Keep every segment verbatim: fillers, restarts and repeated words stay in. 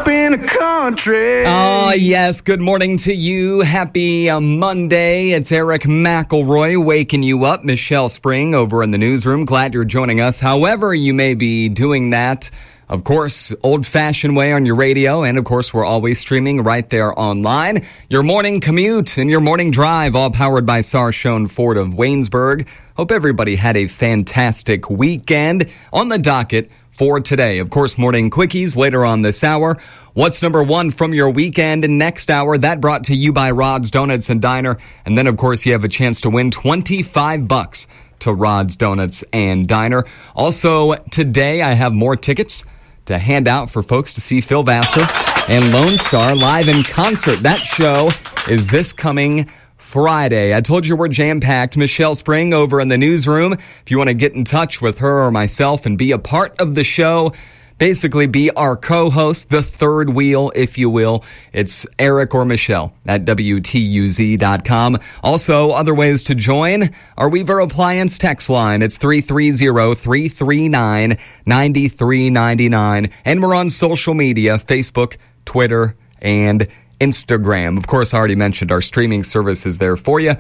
up in the country. Oh, yes. Good morning to you. Happy uh, Monday. It's Eric McElroy waking you up. Michelle Spring over in the newsroom. Glad you're joining us. However you may be doing that, of course, old-fashioned way on your radio. And, of course, we're always streaming right there online. Your morning commute and your morning drive, all powered by Sarshone Ford of Waynesburg. Hope everybody had a fantastic weekend. On the docket for today, of course, morning quickies later on this hour. What's number one from your weekend? And next hour, that brought to you by Rod's Donuts and Diner. And then, of course, you have a chance to win twenty-five bucks to Rod's Donuts and Diner. Also, today, I have more tickets to hand out for folks to see Phil Vassar and Lone Star live in concert. That show is this coming Friday. I told you we're jam-packed. Michelle Spring over in the newsroom. If you want to get in touch with her or myself and be a part of the show, basically be our co-host, the third wheel, if you will, it's Eric or Michelle at W T U Z dot com. Also, other ways to join, our Weaver Appliance text line. It's three three zero, three three nine, nine three nine nine. And we're on social media, Facebook, Twitter, and Instagram. Of course, I already mentioned our streaming services there for you.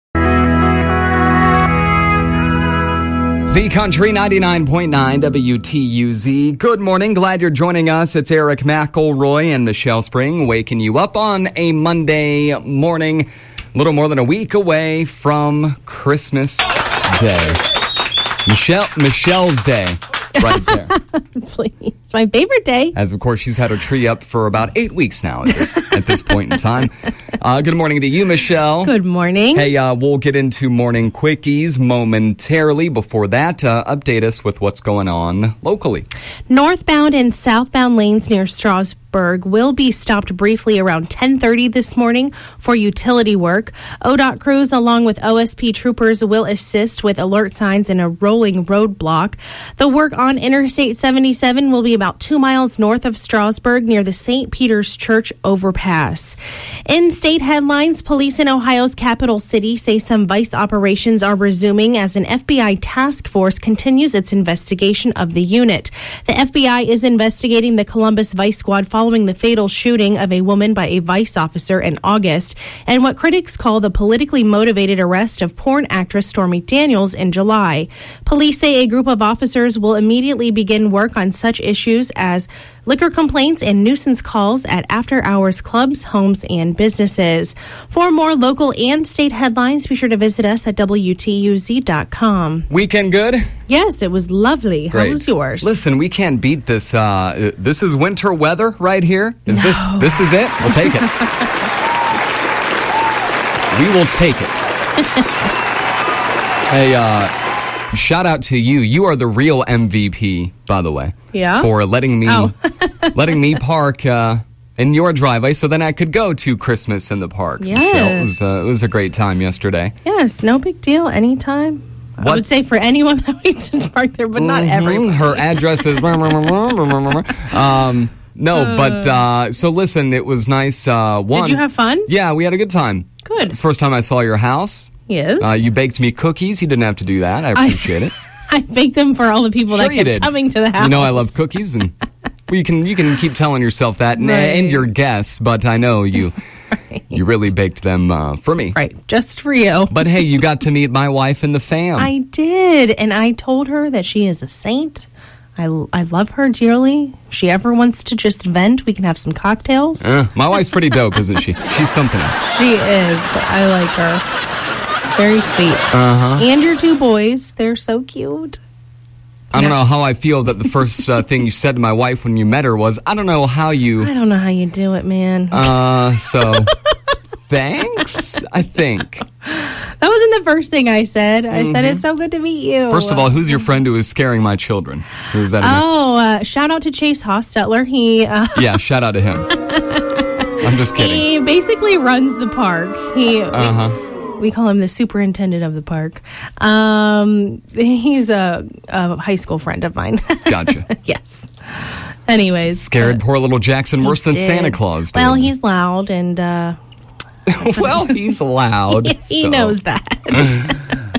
Z Country ninety-nine point nine W T U Z. Good morning. Glad you're joining us. It's Eric McElroy and Michelle Spring waking you up on a Monday morning, a little more than a week away from Christmas Day. Michelle, Michelle's Day. Right there. Please. It's my favorite day. As, of course, she's had her tree up for about eight weeks now at this, at this point in time. Uh, good morning to you, Michelle. Good morning. Hey, uh, we'll get into morning quickies momentarily. Before that, uh, update us with what's going on locally. Northbound and southbound lanes near Strasburg will be stopped briefly around ten thirty this morning for utility work. O D O T crews along with O S P troopers will assist with alert signs and a rolling roadblock. The work on Interstate seventy-seven will be about two miles north of Strasburg near the Saint Peter's Church overpass. In state headlines, police in Ohio's capital city say some vice operations are resuming as an F B I task force continues its investigation of the unit. The F B I is investigating the Columbus Vice Squad following the fatal shooting of a woman by a vice officer in August and what critics call the politically motivated arrest of porn actress Stormy Daniels in July. Police say a group of officers will immediately begin work on such issues as liquor complaints and nuisance calls at after-hours clubs, homes, and businesses. For more local and state headlines, be sure to visit us at W T U Z dot com. Weekend good? Yes, it was lovely. How Great. was yours? Listen, we can't beat this. Uh, this is winter weather right here. Is No. this this is it? We'll take it. We will take it. Hey, uh, shout out to you. You are the real M V P, by the way. Yeah? For letting me Oh. letting me park uh, in your driveway so then I could go to Christmas in the park. Yes. Michelle, it was, uh, it was a great time yesterday. Yes, no big deal. Anytime. I What- would say for anyone that waits to park there, but not Mhm. everyone. Her address is... um, no, but, uh, so listen, it was nice. Uh, one, Did you have fun? Yeah, we had a good time. Good. It's the first time I saw your house. Yes. Uh, you baked me cookies. You didn't have to do that. I appreciate it. I baked them for all the people Sure that you kept did. coming to the house. You know I love cookies, and well, you can you can keep telling yourself that and, Right. and your guests, but I know you Right. you really baked them uh, for me. Right, just for you. But hey, you got to meet my wife and the fam. I did, and I told her that she is a saint. I, I love her dearly. If she ever wants to just vent, we can have some cocktails. Uh, my wife's pretty dope, isn't she? She's something else. She is. I like her. Very sweet. Uh-huh. And your two boys, they're so cute. I don't know how I feel that the first uh, thing you said to my wife when you met her was, I don't know how you... I don't know how you do it, man. Uh, so, thanks, I think. That wasn't the first thing I said. I said, it's so good to meet you. First of all, who's your friend who is scaring my children? Who's that again? Oh, uh, shout out to Chase Hostetler. He... Uh, Yeah, shout out to him. I'm just kidding. He basically runs the park. He... Uh-huh. We call him the superintendent of the park. Um, he's a, a high school friend of mine. Gotcha. Yes. Anyways. Scared uh, poor little Jackson worse than did. Santa Claus did. Well, he's loud and... Uh, well, he's loud. he so. knows that.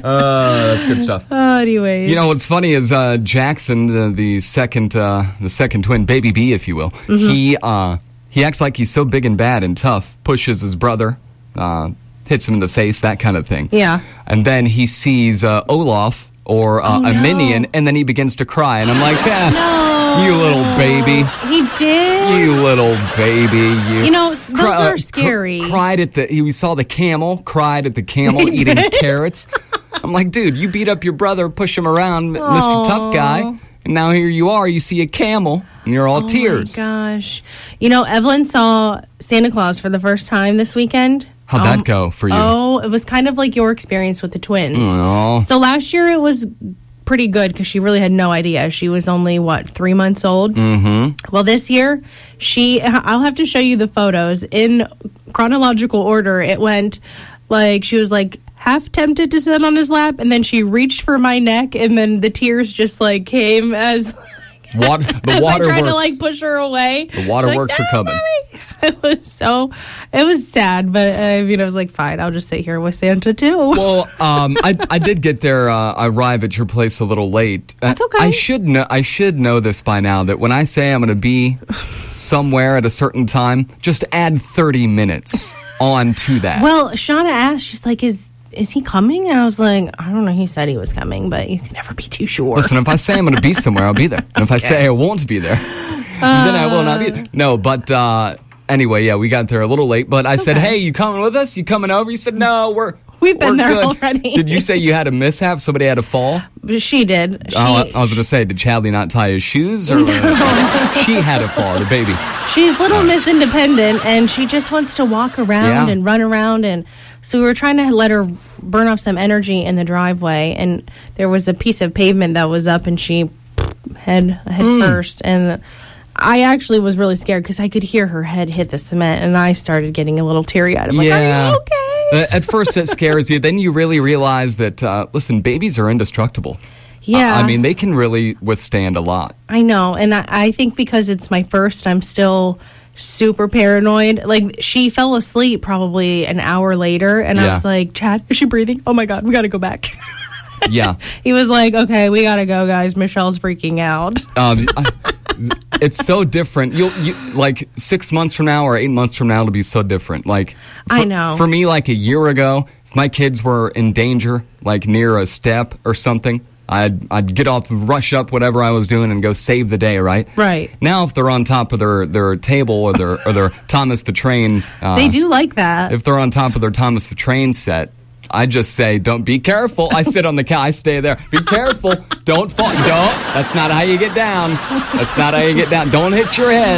Uh, that's good stuff. Uh, anyways. You know what's funny is uh, Jackson, uh, the second, uh, the second twin, baby B, if you will. Mm-hmm. He uh, he acts like he's so big and bad and tough. Pushes his brother, uh, hits him in the face, that kind of thing. Yeah. And then he sees uh, Olaf or uh, oh, a no. minion, and then he begins to cry, and I'm like, ah, no. you little baby. He did. You little baby. You, you know, those cry, are scary. Cr- cried at the. He saw the camel. Cried at the camel He eating did? carrots. I'm like, dude, you beat up your brother, push him around, Aww. Mister Tough Guy, and now here you are. You see a camel, and you're all oh tears. Oh my gosh! You know, Evelyn saw Santa Claus for the first time this weekend. How'd um, that go for you? Oh, it was kind of like your experience with the twins. Aww. So last year it was pretty good because she really had no idea. She was only, what, three months old? Mm-hmm. Well, this year, she, I'll have to show you the photos. In chronological order, it went like, she was like half tempted to sit on his lap, and then she reached for my neck, and then the tears just like came as... Water, the As water I tried works. to like push her away. The waterworks like, are coming. Mommy. It was so, it was sad, but uh, I mean, I was like, fine, I'll just sit here with Santa too. Well, um, I I did get there. Uh, I arrived at your place a little late. That's okay. I should know. I should know this by now. That when I say I'm going to be somewhere at a certain time, just add thirty minutes on to that. Well, Shauna asked, she's like, is is he coming? And I was like, I don't know. He said he was coming, but you can never be too sure. Listen, if I say I'm going to be somewhere, I'll be there. And if I say I won't be there, uh, then I will not be there. No, but uh, anyway, yeah, we got there a little late. But I said, okay. hey, you coming with us? You coming over? You said, no, we're We've been we're there good. already. Did you say you had a mishap? Somebody had a fall? She did. She, oh, I, I was going to say, did Chadley not tie his shoes? Or uh, she had a fall, the baby. She's Little Miss Independent, and she just wants to walk around Yeah. and run around. And so we were trying to let her burn off some energy in the driveway, and there was a piece of pavement that was up, and she head head Mm. first. And I actually was really scared because I could hear her head hit the cement, and I started getting a little teary-eyed. I'm like, Yeah. are you okay? Uh, At first, it scares you. Then you really realize that, uh, listen, babies are indestructible. Yeah. I, I mean, they can really withstand a lot. I know, and I, I think because it's my first, I'm still super paranoid. Like, she fell asleep probably an hour later, and I Yeah. was like, Chad, is she breathing? Oh my God, we got to go back. Yeah. He was like, okay, we got to go, guys. Michelle's freaking out. Um, I, it's so different. You'll you like six months from now or eight months from now, it'll be so different. Like, for, I know. For me, like a year ago, if my kids were in danger, like near a step or something, I'd I'd get off, rush up whatever I was doing, and go save the day. Right. Right. Now, if they're on top of their, their table or their or their Thomas the Train, uh, They do like that. If they're on top of their Thomas the Train set, I just say, don't be careful. I sit on the couch. I stay there. Be careful. Don't fall. Don't. That's not how you get down. That's not how you get down. Don't hit your head.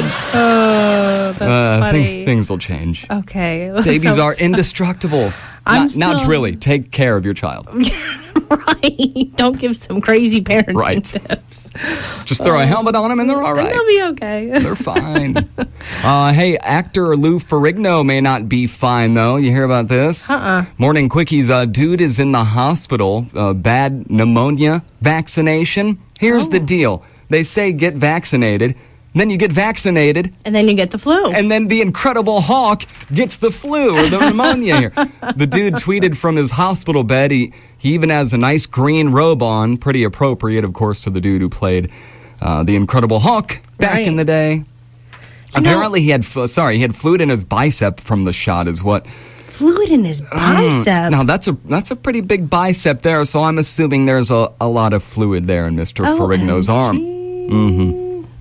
Oh, that's Uh, funny. think, things will change. Okay. Babies So- are indestructible. I'm Not, not still- really. Take care of your child. Right. Don't give some crazy parenting Right. tips. Just throw a helmet on them and they're all right. They'll be okay. They're fine. uh, hey, actor Lou Ferrigno may not be fine, though. You hear about this? Uh-uh. Morning Quickies. Uh, dude is in the hospital. Uh, bad pneumonia vaccination. Here's Oh. the deal. They say get vaccinated. Then you get vaccinated. And then you get the flu. And then the Incredible Hulk gets the flu or the pneumonia here. The dude tweeted from his hospital bed. He, he even has a nice green robe on. Pretty appropriate, of course, for the dude who played uh, the Incredible Hulk back Right. in the day. You Apparently he had, f- sorry, he had fluid in his bicep from the shot is what. Fluid in his bicep. Now, that's a that's a pretty big bicep there, so I'm assuming there's a, a lot of fluid there in Mister O M G. Ferrigno's arm. Mm-hmm.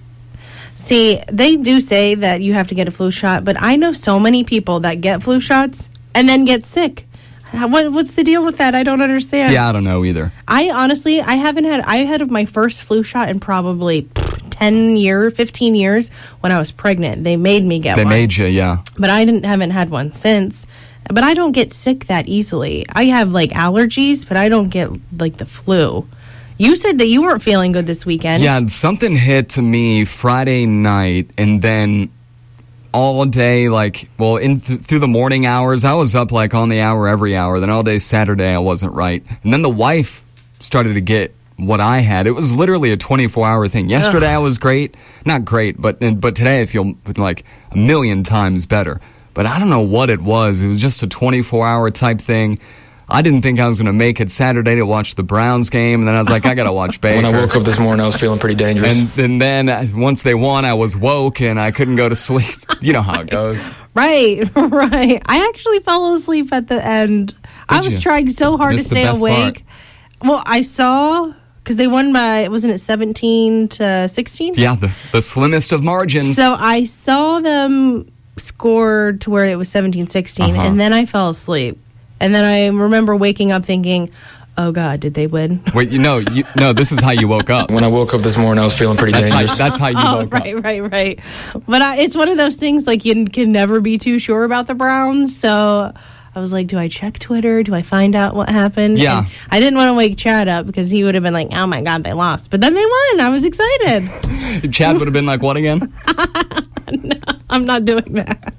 See, they do say that you have to get a flu shot, but I know so many people that get flu shots and then get sick. How- What, what's the deal with that? I don't understand. Yeah, I don't know either. I honestly, I haven't had, I had my first flu shot in probably pff, ten years, fifteen years when I was pregnant. They made me get They one. made you, yeah. But I didn't, haven't had one since. But I don't get sick that easily. I have like allergies, but I don't get like the flu. You said that you weren't feeling good this weekend. Yeah, something hit to me Friday night, and then all day, like, well, in th- through the morning hours, I was up like on the hour every hour. Then all day Saturday, I wasn't right. And then the wife started to get what I had. It was literally a twenty-four hour thing. Yesterday, Ugh. I was great. Not great, but but today I feel like a million times better. But I don't know what it was. It was just a twenty-four hour type thing. I didn't think I was going to make it Saturday to watch the Browns game, and then I was like, I got to watch Baker. When I woke up this morning, I was feeling pretty dangerous. And, and then uh, once they won, I was woke, and I couldn't go to sleep. You know how it goes. Right, right. I actually fell asleep at the end. Did I was you? trying so hard Missed to stay the best awake. part. Well, I saw, because they won by, wasn't it seventeen to sixteen? Yeah, the, the slimmest of margins. So I saw them score to where it was seventeen sixteen, Uh-huh. and then I fell asleep. And then I remember waking up thinking, oh, God, did they win? Wait, you know, you, no, this is how you woke up. When I woke up this morning, I was feeling pretty That's how, dangerous. that's how you Oh, woke right, up. right, right. But I, it's one of those things, like, you can never be too sure about the Browns. So I was like, do I check Twitter? Do I find out what happened? Yeah. And I didn't want to wake Chad up because he would have been like, oh, my God, they lost. But then they won. I was excited. Chad would have been like, what again? No, I'm not doing that.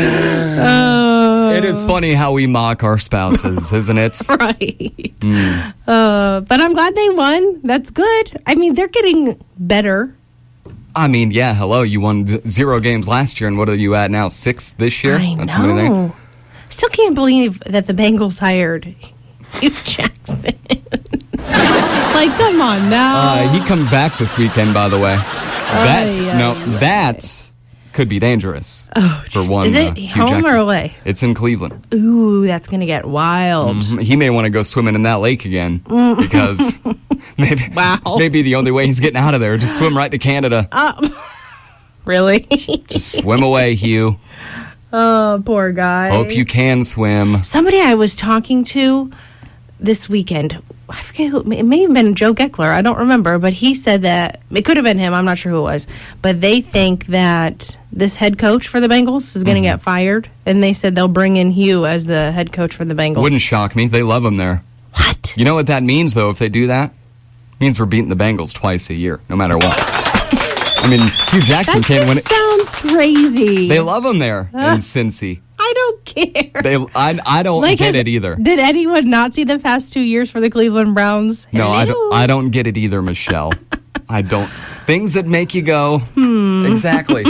uh, It is funny how we mock our spouses, isn't it? Right. Mm. Uh, but I'm glad they won. That's good. I mean, they're getting better. I mean, yeah, hello, you won z- zero games last year, and what are you at now? Six this year? I That's what I think. know. Still can't believe that the Bengals hired Hugh Jackson. Like, come on now. Uh, he comes back this weekend, by the way. That, Ay, no, ay, that could be dangerous. Oh, for geez. one, Is it uh, Hugh home Jackson. or away? It's in Cleveland. Ooh, that's going to get wild. Mhm. He may want to go swimming in that lake again because maybe Wow. maybe the only way he's getting out of there is just swim right to Canada. Uh, really? Just swim away, Hugh. Oh, poor guy. Hope you can swim. Somebody I was talking to this weekend, I forget who, it may have been Joe Geckler, I don't remember, but he said that, it could have been him, I'm not sure who it was, but they think that this head coach for the Bengals is going to Mm-hmm. get fired, and they said they'll bring in Hugh as the head coach for the Bengals. Wouldn't shock me. They love him there. What? You know what that means, though, if they do that? It means we're beating the Bengals twice a year, no matter what. I mean, Hugh Jackson That can't win just it. sounds crazy. They love him there Uh. in Cincy. I don't care. They, I, I don't Like, get has- it either. Did anyone not see the past two years for the Cleveland Browns? No, I Hello? don't, I don't get it either, Michelle. I don't. Things that make you go, Hmm. exactly.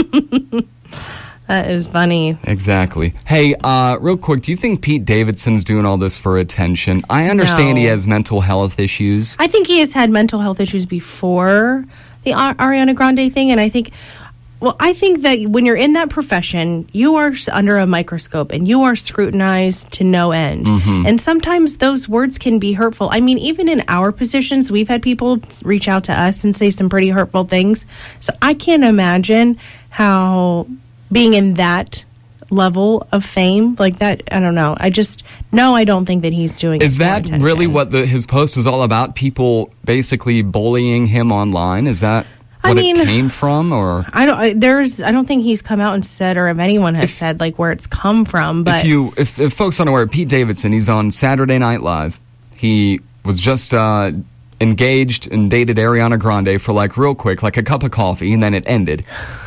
That is funny. Exactly. Hey, uh, real quick, do you think Pete Davidson's doing all this for attention? I understand No. he has mental health issues. I think he has had mental health issues before the Ar- Ariana Grande thing, and I think, well, I think that when you're in that profession, you are s- under a microscope and you are scrutinized to no end. Mm-hmm. And sometimes those words can be hurtful. I mean, even in our positions, we've had people reach out to us and say some pretty hurtful things. So I can't imagine how being in that level of fame like that, I don't know. I just, no, I don't think that he's doing it Is for that attention. really what the, his post is all about? People basically bullying him online? Is that I what mean- it came from? Or I don't. I, there's. I don't think he's come out and said, or if anyone has said, like where it's come from. But if you, if, if folks aren't aware, Pete Davidson, he's on Saturday Night Live. He was just uh, engaged and dated Ariana Grande for like real quick, like a cup of coffee, and then it ended.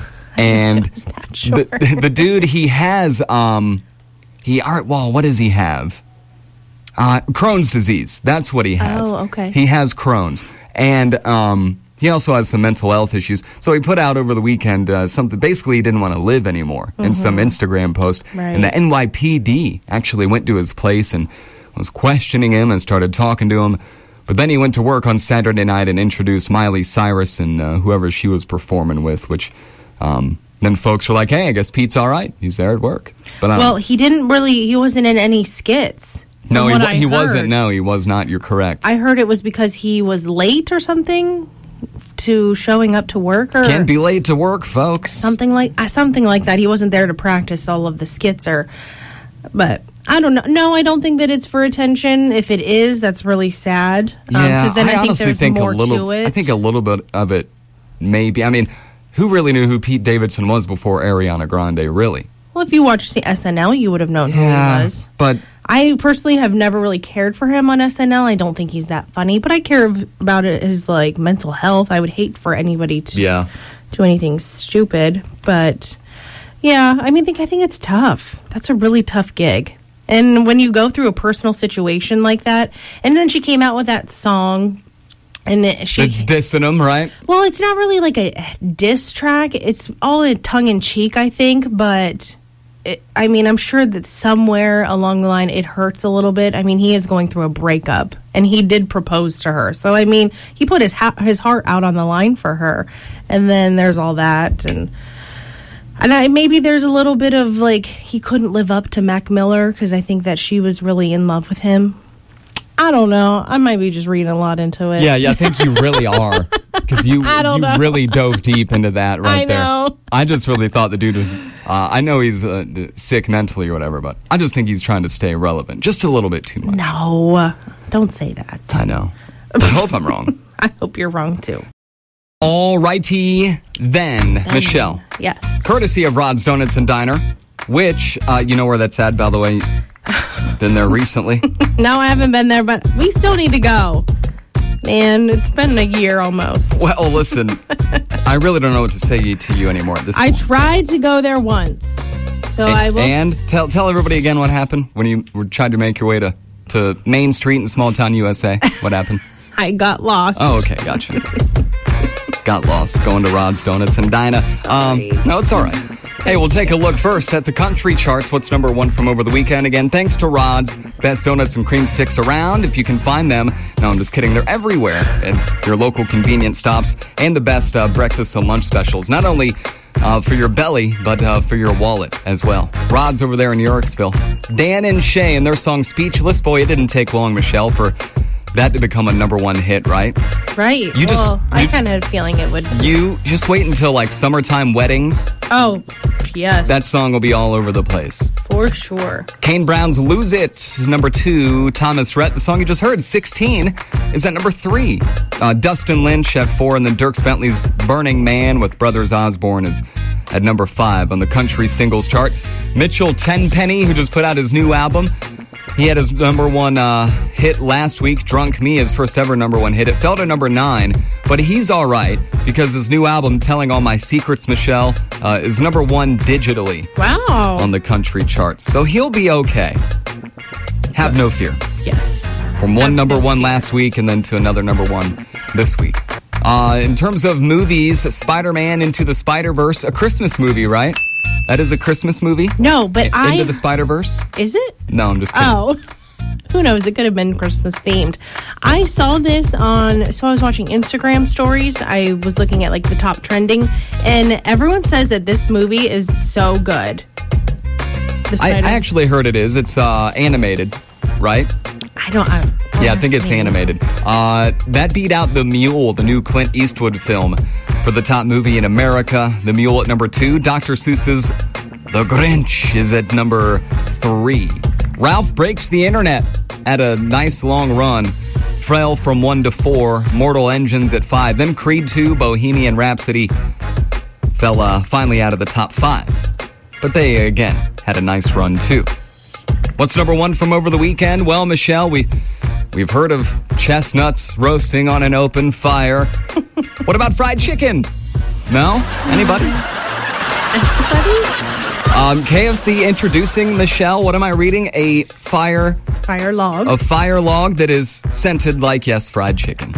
And not sure. the, the dude, he has, um, he, all right, well, what does he have? Uh, Crohn's disease. That's what he has. Oh, okay. He has Crohn's. And um, he also has some mental health issues. So he put out over the weekend uh, something, basically he didn't want to live anymore in some Instagram post. Mm-hmm. Right. And the N Y P D actually went to his place and was questioning him and started talking to him. But then he went to work on Saturday night and introduced Miley Cyrus and uh, whoever she was performing with, which... Um, then folks were like, hey, I guess Pete's all right. He's there at work. But I don't well, know. he didn't really. He wasn't in any skits. from No, he, what wa- I he wasn't. heard. No, he was not. You're correct. I heard it was because he was late or something to showing up to work, or Can't be late to work, folks. something like uh, something like that. He wasn't there to practice all of the skits, or. But I don't know. No, I don't think that it's for attention. If it is, that's really sad. Um, Yeah, 'cause then I, think honestly there's think more a little. to it. I think a little bit of it, maybe. I mean, who really knew who Pete Davidson was before Ariana Grande? Really? Well, if you watched the S N L, you would have known who he was. But I personally have never really cared for him on S N L. I don't think he's that funny, but I care v- about it, his like mental health. I would hate for anybody to yeah, do anything stupid. But yeah, I mean, think I think it's tough. That's a really tough gig. And when you go through a personal situation like that, and then she came out with that song, and it, she it's dissing him, right? well, it's not really like a diss track. It's all in tongue in cheek, I think, but it, I mean, I'm sure that somewhere along the line it hurts a little bit. I mean, he is going through a breakup, and he did propose to her. So, I mean, he put his ha- his heart out on the line for her, and then there's all that, and and I, maybe there's a little bit of like he couldn't live up to Mac Miller because I think that she was really in love with him. I don't know. I might be just reading a lot into it. Yeah, yeah, I think you really are. Because you, I don't you know. really dove deep into that right I there. know. I just really thought the dude was, uh, I know he's uh, sick mentally or whatever, but I just think he's trying to stay relevant. Just a little bit too much. No, don't say that. I know. I hope I'm wrong. I hope you're wrong, too. All righty then, Then, Michelle. Yes. Courtesy of Rod's Donuts and Diner, which, uh, you know where that's at, by the way. Been there recently. No, I haven't been there, but we still need to go. Man, it's been a year almost. Well, listen, I really don't know what to say to you anymore at this I point. tried to go there once. So And, I will. and tell tell everybody again what happened when you were trying to make your way to, to Main Street in small town U S A. What happened? I got lost. Oh, okay, gotcha. Got lost going to Rod's Donuts and Dinah. Um, no, it's all right. Hey, we'll take a look first at the country charts. What's number one from over the weekend? Again, thanks to Rod's. Best donuts and cream sticks around, if you can find them. No, I'm just kidding. They're everywhere at your local convenience stops. And the best uh, breakfast and lunch specials. Not only uh, for your belly, but uh, for your wallet as well. Rod's over there in Yorksville. Dan and Shay and their song Speechless. Boy, it didn't take long, Michelle, for that to become a number one hit, right? Right. You just- well, I you- kind of had a feeling it would. You just wait until like summertime weddings. Oh, yes. That song will be all over the place. for sure. Kane Brown's Lose It, number two. Thomas Rhett, the song you just heard, sixteen, is at number three. Uh, Dustin Lynch at four, and then Dierks Bentley's Burning Man with Brothers Osborne is at number five on the country singles chart. Mitchell Tenpenny, who just put out his new album, he had his number one uh, hit last week, Drunk Me, his first ever number one hit. It fell to number nine, but he's all right because his new album, Telling All My Secrets, Michelle, uh, is number one digitally Wow. on the country charts. So he'll be okay. Have no fear. Yes. From one number one last week and then to another number one this week. Uh, in terms of movies, Spider-Man Into the Spider-Verse, a Christmas movie, right? That is a Christmas movie? No, but I- I... Into the Spider-Verse? Is it? No, I'm just kidding. Oh. Who knows? It could have been Christmas themed. I saw this on, so I was watching Instagram stories. I was looking at like the top trending, and everyone says that this movie is so good. The I, Spider- I actually heard it is. It's uh, animated, right? I don't, I don't Yeah, I think it's ask me. animated. Uh, that beat out The Mule, the new Clint Eastwood film, for the top movie in America. The Mule at number two. Doctor Seuss's The Grinch is at number three. Ralph Breaks the Internet at a nice long run. Fell from one to four. Mortal Engines at five. Then Creed two, Bohemian Rhapsody fell uh, finally out of the top five. But they, again, had a nice run, too. What's number one from over the weekend? Well, Michelle, we, we've heard of chestnuts roasting on an open fire. What about fried chicken? No? Anybody? Anybody? Um, K F C introducing, Michelle, what am I reading? A fire, Fire log. a fire log that is scented like, yes, fried chicken.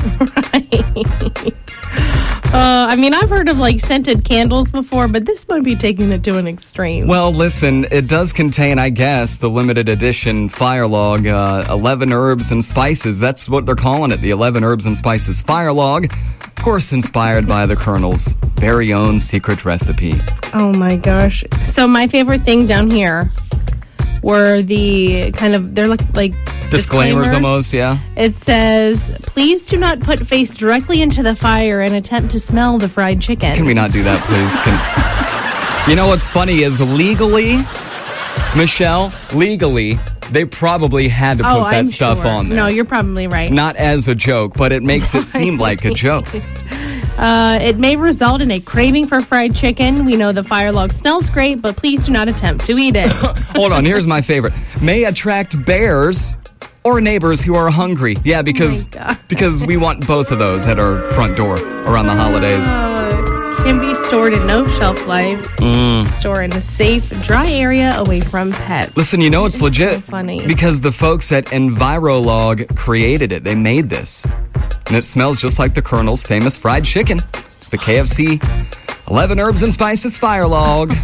Uh, I mean, I've heard of like scented candles before, but this might be taking it to an extreme. Well, listen, it does contain, I guess, the limited edition Fire Log, uh, eleven herbs and spices. That's what they're calling it, the eleven herbs and spices Fire Log. Of course, inspired by the Colonel's very own secret recipe. Oh my gosh. So my favorite thing down here were the kind of, they're like, like Disclaimers, almost, yeah. It says, please do not put face directly into the fire and attempt to smell the fried chicken. Can we not do that, please? Can... You know what's funny is legally, Michelle, legally, they probably had to put oh, that I'm stuff sure. on there. No, you're probably right. Not as a joke, but it makes it seem like a joke. Uh, it may result in a craving for fried chicken. We know the fire log smells great, but please do not attempt to eat it. Hold on, here's my favorite. May attract bears or neighbors who are hungry. Yeah, because Oh my God. because we want both of those at our front door around the holidays. Uh, can be stored in no shelf life. Mm. Store in a safe, dry area away from pets. Listen, you know it's, It's legit so funny. because the folks at Envirolog created it. They made this. And it smells just like the Colonel's famous fried chicken. It's the K F C eleven herbs and spices Fire Log.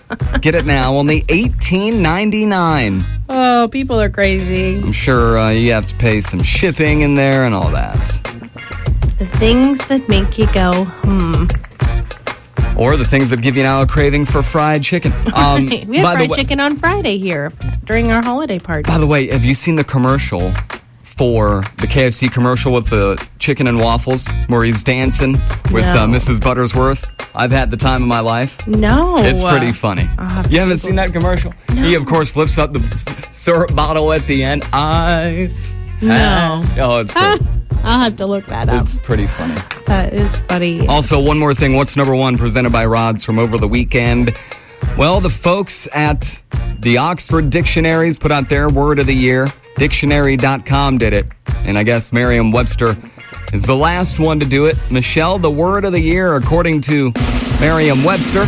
Get it now, only eighteen ninety-nine. Oh, people are crazy. I'm sure uh, you have to pay some shipping in there and all that. The things that make you go, hmm. Or the things that give you now a craving for fried chicken. Um, we had fried chicken on Friday here during our holiday party. By the way, have you seen the commercial for the K F C commercial with the chicken and waffles where he's dancing with No. uh, Missus Buttersworth? I've had the time of my life. No. It's pretty funny. have You to haven't see seen that commercial? No. He, of course, lifts up the s- syrup bottle at the end. I... No. Oh, it's great. I'll have to look that up. It's pretty funny. That is funny. Also, one more thing. What's number one? Presented by Rods from over the weekend. Well, the folks at the Oxford Dictionaries put out their word of the year. Dictionary dot com did it. And I guess Merriam-Webster is the last one to do it. Michelle, the word of the year, according to Merriam-Webster,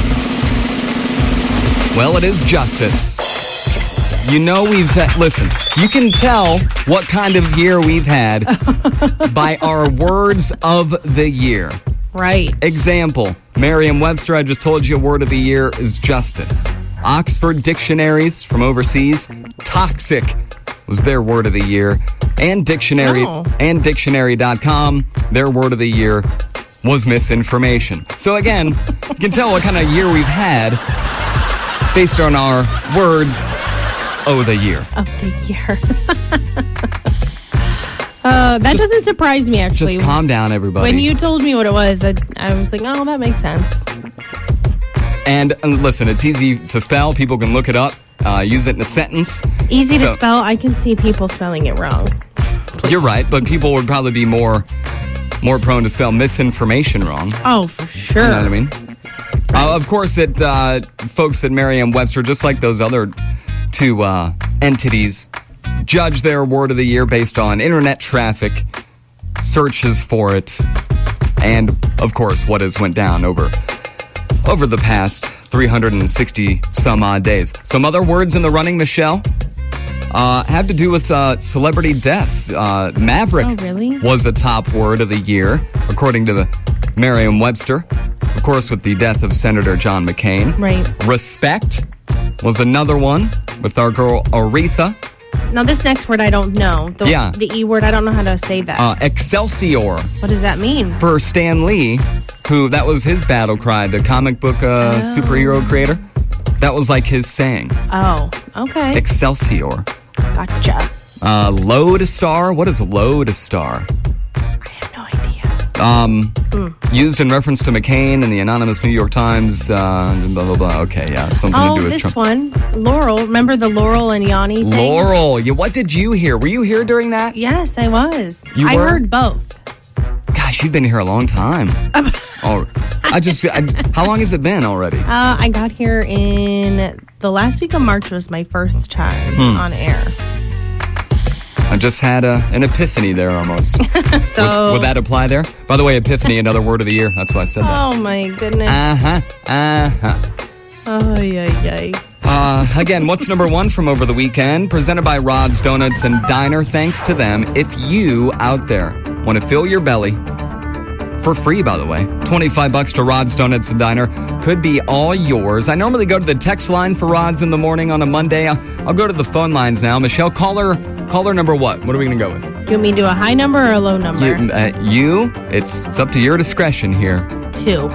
well, it is justice. You know we've had, listen, you can tell what kind of year we've had by our words of the year. Right. Example, Merriam-Webster, I just told you, word of the year is justice. Oxford Dictionaries from overseas, toxic was their word of the year. And dictionary Oh. and dictionary dot com, their word of the year was misinformation. So again, you can tell what kind of year we've had based on our words of the year. Of the year. uh, that Just- doesn't surprise me, actually. Just calm down, everybody. When you told me what it was, I, I was like, oh, that makes sense. And uh, listen, it's easy to spell. People can look it up, uh, use it in a sentence. Easy to So- spell. I can see people spelling it wrong. Please. You're right, but people would probably be more more prone to spell misinformation wrong. Oh, for sure. You know what I mean? Uh, of course, it uh, folks at Merriam-Webster, just like those other two uh, entities, judge their word of the year based on internet traffic, searches for it, and of course, what has went down over over the past three hundred sixty some odd days. Some other words in the running, Michelle, uh, have to do with uh, celebrity deaths. Uh, Maverick Oh, really? was a top word of the year, according to the Merriam-Webster. Of course, with the death of Senator John McCain. Right. Respect was another one with our girl Aretha. Now, this next word I don't know. The, Yeah. The E word, I don't know how to say that. Uh, Excelsior what does that mean? for Stan Lee, who that was his battle cry, the comic book uh, Oh. superhero creator. That was like his saying. Oh, okay. Excelsior. Gotcha. Uh, Lodestar. What is Lodestar? I have no idea. Um, Used in reference to McCain and the anonymous New York Times. Uh, blah blah blah. Okay, yeah, something Oh, to do with this Trump. one. Laurel. Remember the Laurel and Yanni thing? Laurel. Yeah, what did you hear? Were you here during that? Yes, I was. You I were? heard both. Gosh, you've been here a long time. oh, I just. I, how long has it been already? Uh, I got here in the last week of March was my first time Hmm. on air. I just had a, an epiphany there almost. So, would, would that apply there? By the way, epiphany, another word of the year. That's why I said that. oh my goodness. Uh huh. Uh huh. Oh, yay, yay. Uh, again, what's number one from over the weekend? Presented by Rod's Donuts and Diner. Thanks to them. If you out there want to fill your belly, for free, by the way, twenty-five bucks to Rod's Donuts and Diner could be all yours. I normally go to the text line for Rod's in the morning on a Monday. I'll, I'll go to the phone lines now. Michelle, caller, caller number what? What are we going to go with? Do you want me to do a high number or a low number? You, uh, you it's, it's up to your discretion here. Two.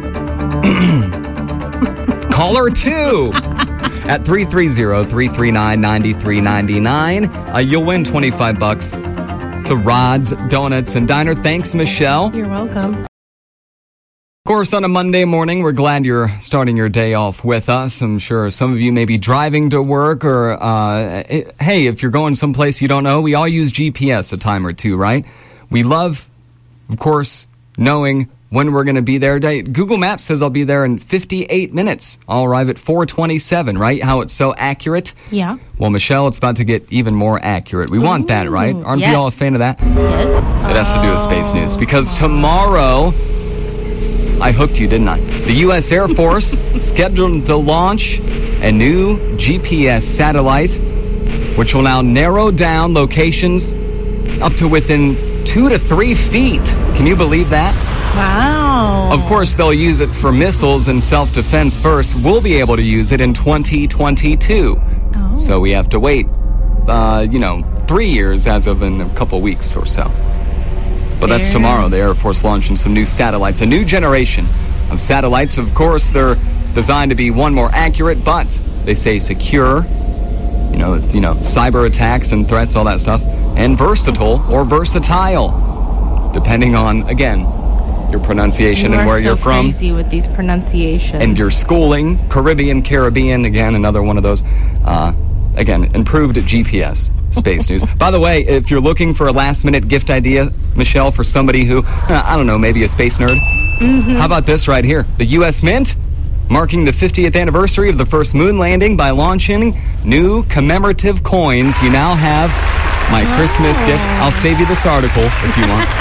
Caller two at three three zero, three three nine, nine three nine nine. Uh, you'll win twenty-five bucks to Rod's Donuts and Diner. Thanks, Michelle. You're welcome. Of course, on a Monday morning, we're glad you're starting your day off with us. I'm sure some of you may be driving to work or, uh, it, hey, if you're going someplace you don't know, we all use G P S a time or two, right? We love, of course, knowing when we're going to be there. Google Maps says I'll be there in fifty-eight minutes. I'll arrive at four twenty-seven, right? How it's so accurate. Yeah. Well, Michelle, it's about to get even more accurate. We want that, right? Aren't yes. we all a fan of that? Yes. It has to do with space news because tomorrow, I hooked you, didn't I? The U S Air Force scheduled to launch a new G P S satellite, which will now narrow down locations up to within two to three feet. Can you believe that? Wow. Of course, they'll use it for missiles and self-defense first. We'll be able to use it in twenty twenty-two. Oh. So we have to wait, uh, you know, three years as of in a couple weeks or so. But that's Fair. tomorrow. The Air Force launching some new satellites, a new generation of satellites. Of course, they're designed to be, one, more accurate, but they say secure, you know, you know, cyber attacks and threats, all that stuff, and versatile or versatile, depending on, again, your pronunciation You and are where so you're from. crazy with these pronunciations. And your schooling. Caribbean, Caribbean, again, another one of those. Uh, again, improved G P S. Space News. By the way, if you're looking for a last-minute gift idea, Michelle, for somebody who, I don't know, maybe a space nerd, Mm-hmm. how about this right here? The U S Mint, marking the fiftieth anniversary of the first moon landing by launching new commemorative coins. You now have my Christmas Oh. gift. I'll save you this article if you want.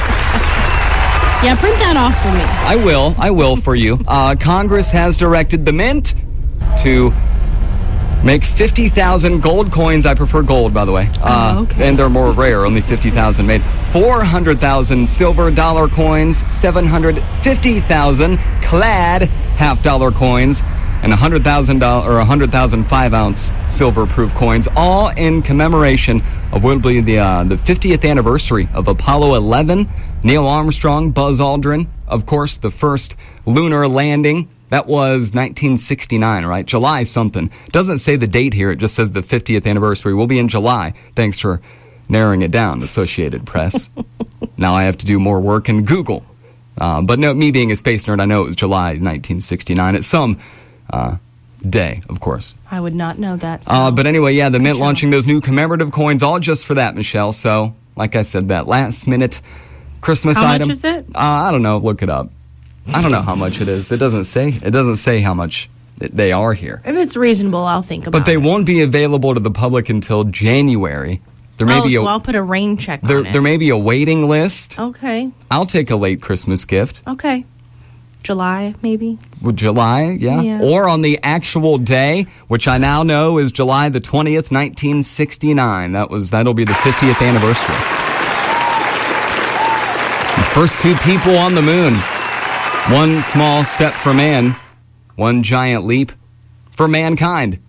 Yeah, print that off for me. I will. I will for you. Uh, Congress has directed the Mint to make fifty thousand gold coins. I prefer gold, by the way. Uh, Oh, okay. And they're more rare, only fifty thousand made. four hundred thousand silver dollar coins, seven hundred fifty thousand clad half dollar coins, and one hundred thousand or one hundred thousand five ounce silver proof coins, all in commemoration of what will be the, uh, the fiftieth anniversary of Apollo eleven. Neil Armstrong, Buzz Aldrin, of course, the first lunar landing. That was nineteen sixty-nine, right? July something. Doesn't say the date here. It just says the fiftieth anniversary will be in July. Thanks for narrowing it down, Associated Press. Now I have to do more work in Google. Uh, but no, me being a space nerd, I know it was July nineteen sixty-nine. It's some uh, day, of course. I would not know that. So. Uh, but anyway, yeah, the Mint job. launching those new commemorative coins, all just for that, Michelle. So, like I said, that last-minute Christmas How much item. is it? Uh, I don't know. Look it up. I don't know how much it is. It doesn't say. It doesn't say how much th- they are here. If it's reasonable, I'll think about it. But they won't be available to the public until January. There may Oh, be so a I'll put a rain check there on it. there may be a waiting list. Okay. I'll take a late Christmas gift. Okay. July, maybe? With July, yeah. Yeah. Or on the actual day, which I now know is July the twentieth, nineteen sixty-nine. That was that'll be the fiftieth anniversary. The first two people on the moon. One small step for man, one giant leap for mankind.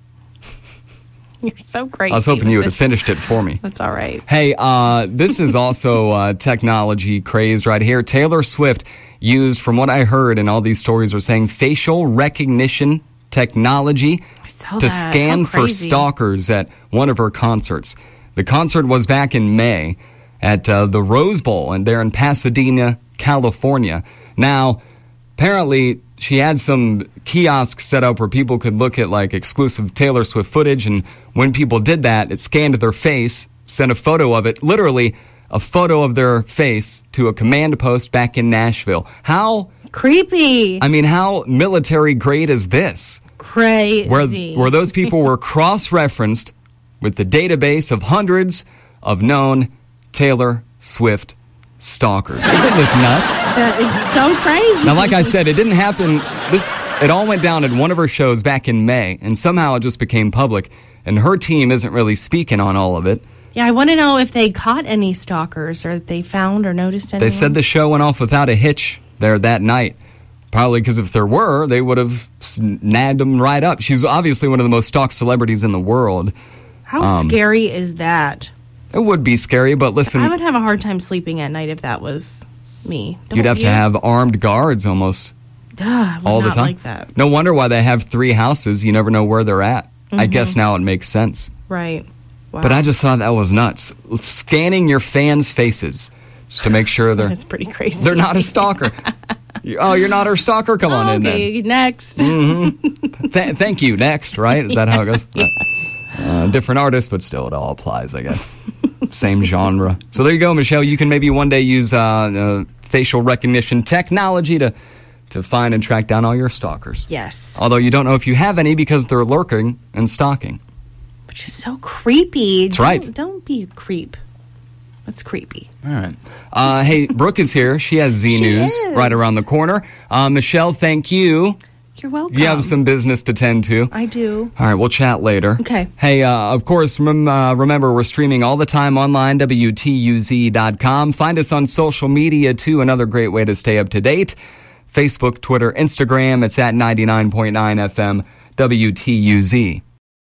You're so crazy. I was hoping with you would have this. finished it for me. That's all right. Hey, uh, this is also uh, technology crazed right here. Taylor Swift used, from what I heard, and all these stories are saying, facial recognition technology saw to that. scan How for crazy. stalkers at one of her concerts. The concert was back in May at uh, the Rose Bowl, and they're in Pasadena, California. Now, apparently, she had some kiosks set up where people could look at, like, exclusive Taylor Swift footage, and when people did that, it scanned their face, sent a photo of it, literally a photo of their face to a command post back in Nashville. How, Creepy. I mean, how military grade is this? Crazy. Where, where those people were cross-referenced with the database of hundreds of known Taylor Swift stalkers. Isn't this nuts? That is so crazy. Now, like I said, it didn't happen. This it all went down at one of her shows back in May, and somehow it just became public. And her team isn't really speaking on all of it. Yeah, I want to know if they caught any stalkers or if they found or noticed anyone. They said the show went off without a hitch there that night. Probably because if there were, they would have nabbed them right up. She's obviously one of the most stalked celebrities in the world. How um, scary is that? It would be scary, but listen, I would have a hard time sleeping at night if that was me. Don't you'd have you? to have armed guards almost Duh, I would all the not time. like that. No wonder why they have three houses. You never know where they're at. I guess now it makes sense. Right. Wow. But I just thought that was nuts. Scanning your fans' faces just to make sure they're That's pretty crazy. they're not a stalker. You- oh, you're not her stalker? Come on in then. Okay, next. Th- thank you. Next, right? Is that how it goes? Uh, different artist, but still it all applies, I guess. Same genre. So there you go, Michelle. You can maybe one day use uh, uh, facial recognition technology to, to find and track down all your stalkers. Yes. Although you don't know if you have any because they're lurking and stalking. Which is so creepy. That's Don't- right. Don't be a creep. That's creepy. All right. Uh, hey, Brooke is here. She has Z She News is. right around the corner. Uh, Michelle, thank you You're welcome. You have some business to tend to. I do. All right, we'll chat later. Okay. Hey, uh, of course, rem- uh, remember, we're streaming all the time online, W T U Z dot com. Find us on social media, too. Another great way to stay up to date. Facebook, Twitter, Instagram. It's at ninety-nine point nine F M, W T U Z.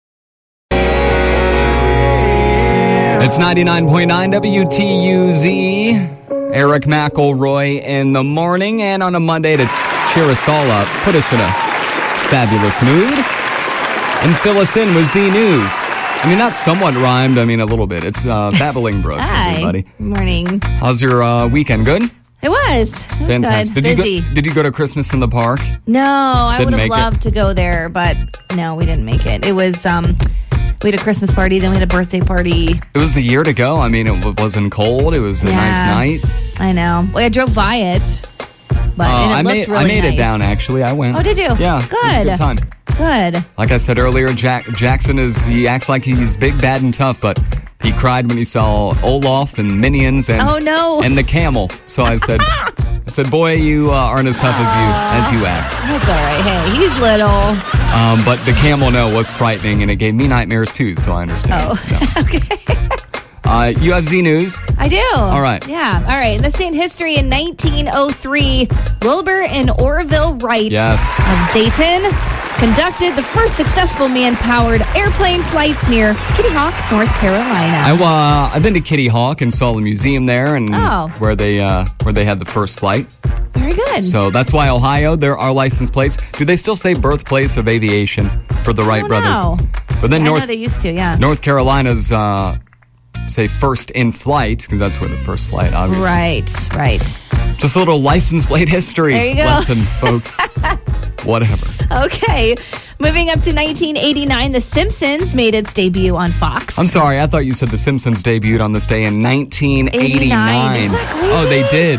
It's ninety-nine point nine W T U Z. Eric McElroy in the morning, and on a Monday to cheer us all up, put us in a fabulous mood, and fill us in with Z News. I mean, that somewhat rhymed. I mean, a little bit. It's uh, Babbling Brook, Hi. everybody. Good morning. How's your uh, weekend? Good? It was. It was Fantastic. good. Did Busy. You go, did you go to Christmas in the Park? No, I Didn't would have make it? loved to go there, but no, we didn't make it. It was, um, we had a Christmas party, then we had a birthday party. It was the year to go. I mean, it w- wasn't cold. It was a Yeah. nice night. I know. Well, I drove by it, but Uh, and it I looked made, really I made nice. it down, actually. I went. Oh, did you? Yeah. It was a Good. good time. Good. Like I said earlier, Jack Jackson is, he acts like he's big, bad, and tough, but he cried when he saw Olaf and Minions and, Oh, no. and the camel. So I said, I said, boy, you uh, aren't as tough as you as you act. That's all right. Hey, he's little. Um, but the camel, no, was frightening, and it gave me nightmares, too, so I understand. Oh, No. okay. Uh, you have Z News. I do. All right. Yeah. All right. This day in history, in nineteen oh three, Wilbur and Orville Wright Yes. of Dayton conducted the first successful man-powered airplane flights near Kitty Hawk, North Carolina. I, uh, I've been to Kitty Hawk and saw the museum there, and Oh. where they uh, where they had the first flight. Very good. So that's why Ohio, there are license plates. Do they still say birthplace of aviation for the Wright don't brothers? know. But then I North know they used to, yeah. North Carolina's uh, say first in flight, because that's where the first flight, obviously. Right, right. Just a little license plate history There you go. lesson, folks. Whatever. Okay. Moving up to nineteen eighty-nine, The Simpsons made its debut on Fox. I'm sorry, I thought you said The Simpsons debuted on this day in nineteen eighty-nine. eighty-nine. Isn't that crazy? Oh, they did.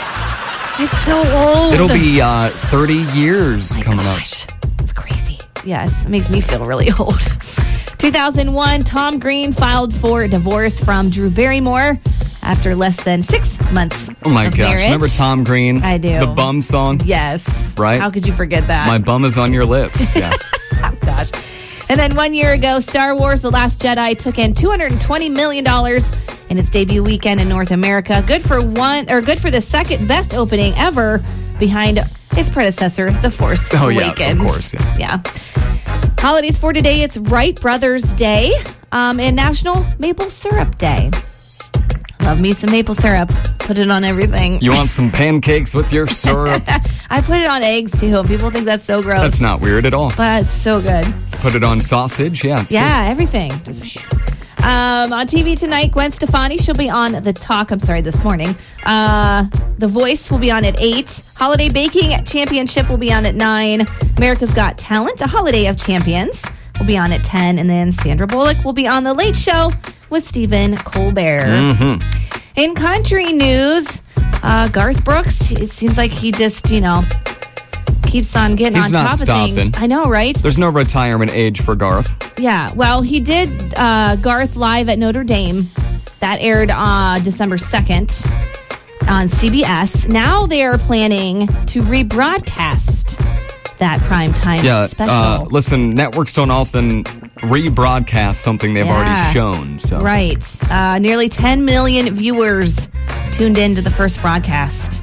It's so old. It'll be uh, thirty years My coming up. gosh, it's crazy. Yes, it makes me feel really old. two thousand one, Tom Green filed for divorce from Drew Barrymore after less than six months Oh my of gosh. marriage. Remember Tom Green? I do. The bum song? Yes. Right? How could you forget that? My bum is on your lips. Yeah. Oh, gosh. And then one year ago, Star Wars The Last Jedi took in two hundred twenty million dollars in its debut weekend in North America. Good for one, or good for the second best opening ever behind its predecessor, The Force Oh, yeah, of Awakens. course, yeah. Yeah. Holidays for today, it's Wright Brothers Day um, and National Maple Syrup Day. Love me some maple syrup. Put it on everything. You want some pancakes with your syrup? I put it on eggs too. People think that's so gross. That's not weird at all. But it's so good. Put it on sausage. Yeah. It's Yeah, everything. Just um, on T V tonight, Gwen Stefani, she'll be on The Talk. I'm sorry, this morning. Uh, The Voice will be on at eight. Holiday Baking Championship will be on at nine. America's Got Talent, a Holiday of Champions, will be on at ten. And then Sandra Bullock will be on The Late Show with Stephen Colbert. Mm-hmm. In country news, uh, Garth Brooks, it seems like he just, you know, keeps on getting He's on not top of stopping. things. I know, right? There's no retirement age for Garth. Yeah, well, he did uh, Garth live at Notre Dame. That aired uh, December second on C B S. Now they are planning to rebroadcast that primetime Yeah. special. Uh, listen, networks don't often rebroadcast something they've Yeah. already shown. So. Right. Uh, nearly ten million viewers tuned in to the first broadcast.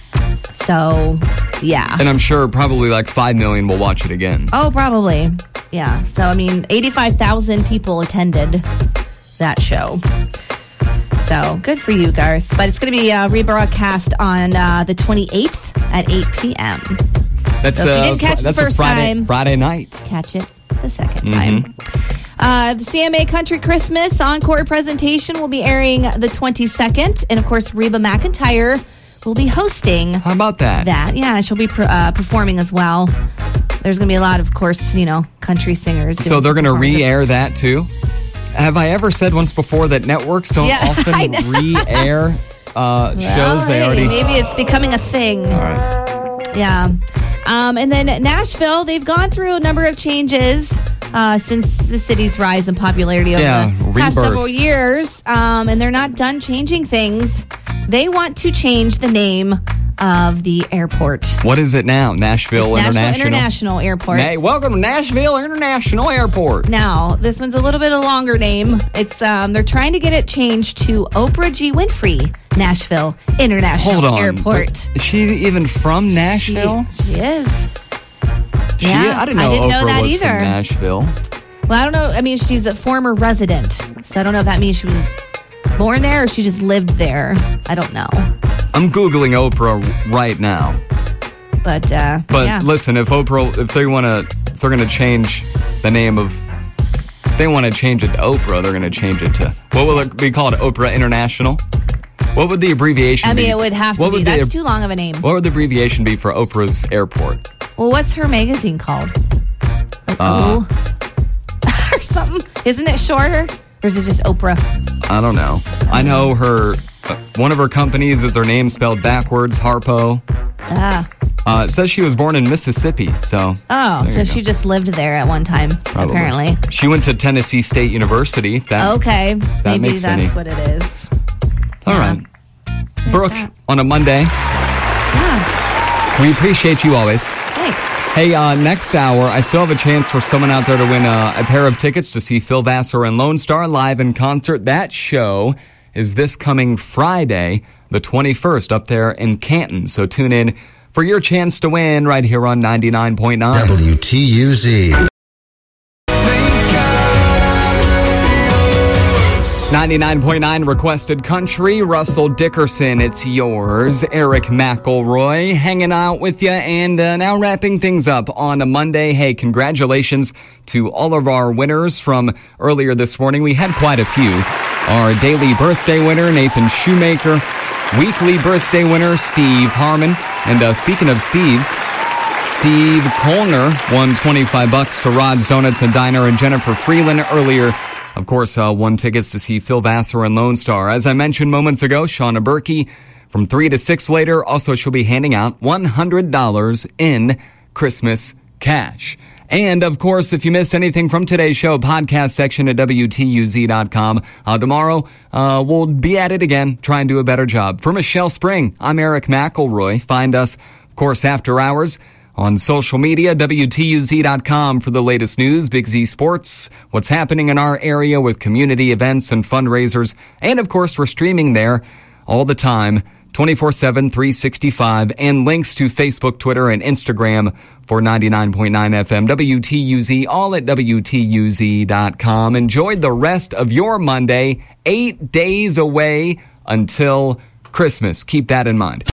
So, yeah. And I'm sure probably like five million will watch it again. Oh, probably. Yeah. So, I mean, eighty-five thousand people attended that show. So, good for you, Garth. But it's going to be uh, rebroadcast on uh, the twenty-eighth at eight p.m. That's, So if you uh, didn't catch fr- the that's first a Friday, time- Friday night. Catch it the second Mm-hmm. time. Uh, the C M A Country Christmas Encore presentation will be airing the twenty-second. And, of course, Reba McEntire will be hosting How about that? that. Yeah, she'll be per, uh, performing as well. There's going to be a lot of, of course, you know, country singers. So doing they're some going to performances. re-air that too? Have I ever said once before that networks don't Yeah, I often know. re-air uh, shows Well, they hey, already... maybe it's becoming a thing. All right. Yeah. Um, and then Nashville, they've gone through a number of changes uh, since the city's rise in popularity over Yeah, the past rebirth. several years. Um, and they're not done changing things. They want to change the name of the airport. What is it now? Nashville It's International? Nashville International Airport. Hey, welcome to Nashville International Airport. Now, this one's a little bit of a longer name. It's um, they're trying to get it changed to Oprah G. Winfrey Nashville International Hold on. Airport. Is she even from Nashville? She, she is. She, Yeah, I didn't know I didn't Oprah know that was either. from Nashville. Well, I don't know. I mean, she's a former resident, so I don't know if that means she was born there or she just lived there. I don't know. I'm Googling Oprah right now. But, uh, But yeah. listen, if Oprah, if they want to, if they're going to change the name of, if they want to change it to Oprah, they're going to change it to, what will it be called? Oprah International? What would the abbreviation I be? mean, it would have to What be. would the That's ab- too long of a name. What would the abbreviation be for Oprah's airport? Well, what's her magazine called? Like, Uh, oh. or something? Isn't it shorter? Or is it just Oprah? I don't know. I know her, uh, one of her companies is her name spelled backwards, Harpo. Ah. Uh, it says she was born in Mississippi, so. Oh, There so you she go. just lived there at one time, Probably. apparently. She went to Tennessee State University. That, Okay. Maybe makes that's any- what it is. All Yeah. right. Brooke, that. on a Monday, Yeah. we appreciate you always. Thanks. Hey, uh, next hour, I still have a chance for someone out there to win a, a pair of tickets to see Phil Vassar and Lone Star live in concert. That show is this coming Friday, the twenty-first, up there in Canton. So tune in for your chance to win right here on ninety-nine point nine. W T U Z. ninety-nine point nine Requested Country, Russell Dickerson, it's yours. Eric McElroy hanging out with you, and uh, now wrapping things up on a Monday. Hey, congratulations to all of our winners from earlier this morning. We had quite a few. Our daily birthday winner, Nathan Shoemaker. Weekly birthday winner, Steve Harmon. And uh, speaking of Steve's, Steve Kolner won twenty-five bucks to Rod's Donuts and Diner, and Jennifer Freeland earlier, of course, uh, won tickets to see Phil Vassar and Lone Star. As I mentioned moments ago, Shauna Berkey from three to six later. Also, she'll be handing out one hundred dollars in Christmas cash. And, of course, if you missed anything from today's show, podcast section at W T U Z dot com. Uh, tomorrow, uh, we'll be at it again, try and do a better job. For Michelle Spring, I'm Eric McElroy. Find us, of course, after hours on social media, W T U Z dot com for the latest news, Big Z Sports, what's happening in our area with community events and fundraisers. And, of course, we're streaming there all the time, twenty-four seven, three sixty-five, and links to Facebook, Twitter, and Instagram for ninety-nine point nine F M. W T U Z, all at W T U Z dot com. Enjoy the rest of your Monday, eight days away until Christmas. Keep that in mind.